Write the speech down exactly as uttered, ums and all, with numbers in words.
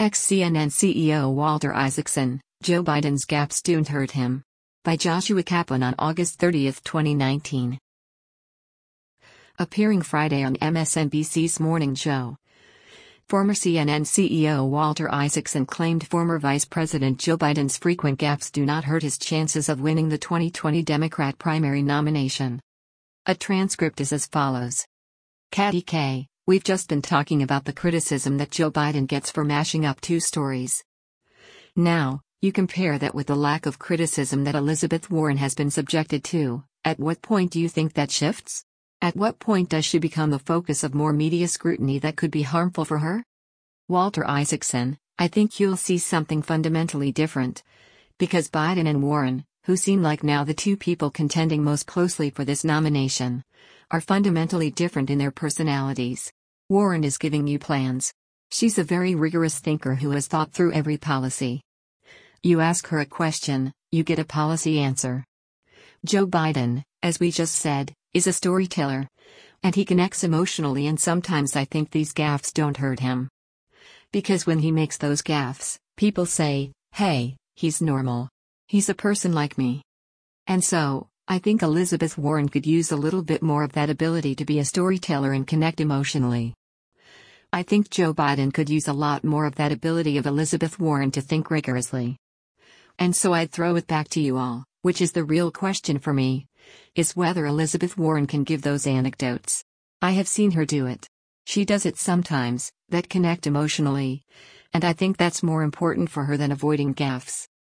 Ex-C N N C E O Walter Isaacson, Joe Biden's gaffes don't hurt him. By Joshua Kaplan on August thirtieth, twenty nineteen. Appearing Friday on M S N B C's Morning Joe, former C N N C E O Walter Isaacson claimed former Vice President Joe Biden's frequent gaffes do not hurt his chances of winning the twenty twenty Democrat primary nomination. A transcript is as follows. Katty K, we've just been talking about the criticism that Joe Biden gets for mashing up two stories. Now, you compare that with the lack of criticism that Elizabeth Warren has been subjected to. At what point do you think that shifts? At what point does she become the focus of more media scrutiny that could be harmful for her? Walter Isaacson, I think you'll see something fundamentally different. Because Biden and Warren, who seem like now the two people contending most closely for this nomination, are fundamentally different in their personalities. Warren is giving you plans. She's a very rigorous thinker who has thought through every policy. You ask her a question, you get a policy answer. Joe Biden, as we just said, is a storyteller. And he connects emotionally, and sometimes I think these gaffes don't hurt him. Because when he makes those gaffes, people say, hey, he's normal. He's a person like me. And so, I think Elizabeth Warren could use a little bit more of that ability to be a storyteller and connect emotionally. I think Joe Biden could use a lot more of that ability of Elizabeth Warren to think rigorously. And so I'd throw it back to you all, which is the real question for me, is whether Elizabeth Warren can give those anecdotes. I have seen her do it. She does it sometimes, that connect emotionally. And I think that's more important for her than avoiding gaffes.